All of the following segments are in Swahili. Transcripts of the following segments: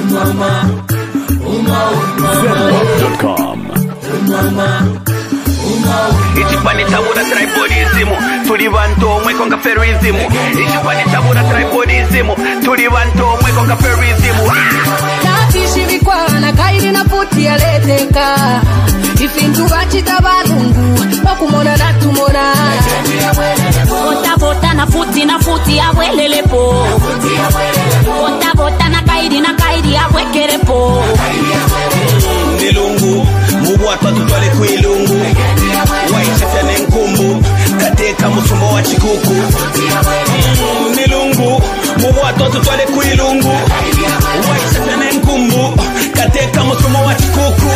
Zenwap.com. Ichipani tabura tribalism, tulivanto mwe konga ferism. Ichipani tabura tribalism, tulivanto mwe konga ferism. Nafishi vikwana kairi na puti aleteka. Ifintu vachita balungu, wakumona na tumona. Bota na futi awelelepo. Bota na kairi awekerepo. Nilungu, mubuata tutwale kuilungu. Waichafya nkumbu, kateka musumo wa chikuku. Nilungu, mubuata tutwale kuilungu. Waichafya nkumbu, kateka musumo wa chikuku.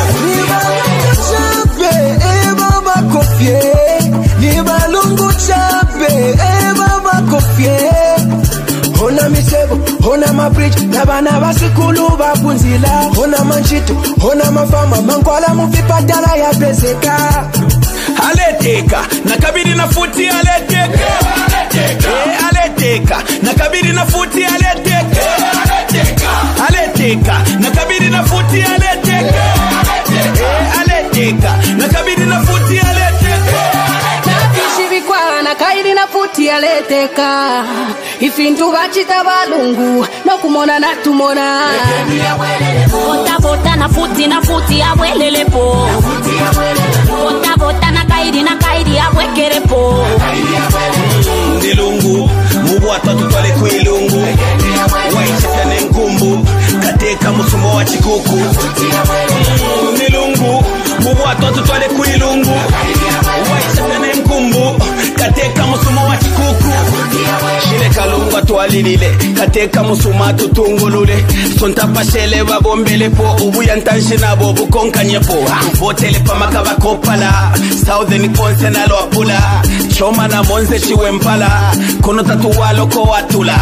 Mama kofie, ni balungu chape, mama kofie. Hona misebo, hona mabridge, nabana basikulu bapunzila. Hona manchito, hona mafama, mankwala mufipatala ya peseka. Aleteka, nakabidi na futi aleteka. Aleteka, nakabidi na futi aleteka. Aleteka, nakabidi na futi aleteka. Aleteka, nakabidi na futi aleteka. Nafishi vikwana kairi na puti aleteka. Ifintu vachita balungu, wakumona na tumona. Bota na futi awelelepo. Bota na kairi awekerepo. Nilungu, mubuata tutwale kuilungu. Waichafya nkumbu, kateka musumo wa chikuku. Nilungu, mubuata tutwale kuilungu. Waichafya nkumbu, kateka musumo wa chikuku. Shile kalunga tualilile, kateka musuma tutungulule. Sonta pashele babombele po, ubuya ntanshi nabo bukonkanye po. Votele pa makaba kopala, Southern Ponce na loapula. Choma na monze chiwe mpala, kono tatuwalo ko watula.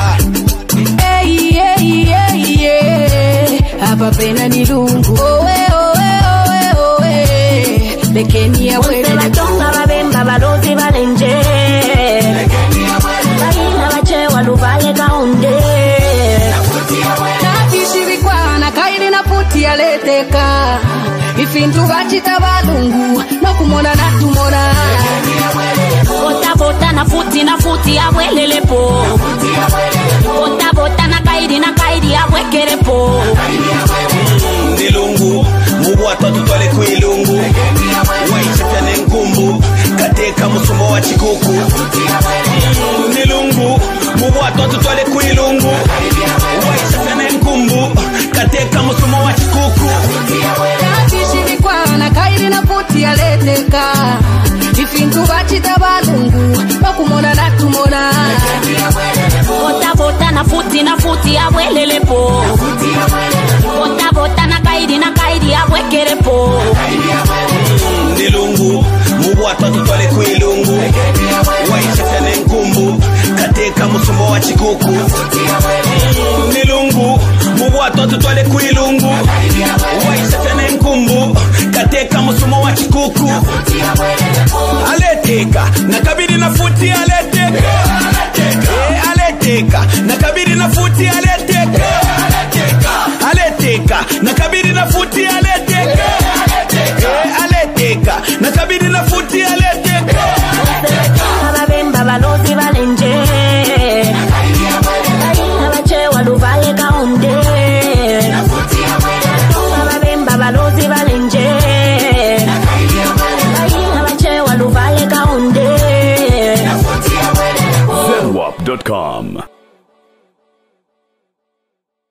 Hey, hapa pena nilungu. Lekeni ya wele. Monse batonga babemba balozi balenje. Baina bache waluvaye kaunde. Nafishi vikwana kairi na puti aleteka. Ifintu vachita balungu, wakumona na tumona. Bota na futi awelelepo. Bota na kairi awekerepo. Nilungu, mubuata tutwale kuilungu. Waichafya nkumbu, kateka musumo wa chikuku. Nilungu, mubuata tutwale kuilungu. Waichafya nkumbu, kateka musumo wa chikuku. Nafishi vikwana kairi na puti aleteka. Ifintu vachita balungu, wakumona na tumona. Bota na futi awelelepo. Bota na kairi awekerepo. Nilungu, mubuata tutwale kuilungu. Waichafya nkumbu, kateka musumo wa chikuku. Nilungu, mubuata tutwale kuilungu. Waichafya nkumbu, kateka musumo wa chikuku. Aleteka, nakabidi na futi aleteka. Aleteka, nakabidi na futi aleteka. Aleteka, nakabidi na futi aleteka. Aleteka, nakabidi na futi aleteka. Babemba balozi balenje. Baina bache waluvaye kaunde. Babemba balozi balenje. Baina bache waluvaye kaunde. Zenwap.com.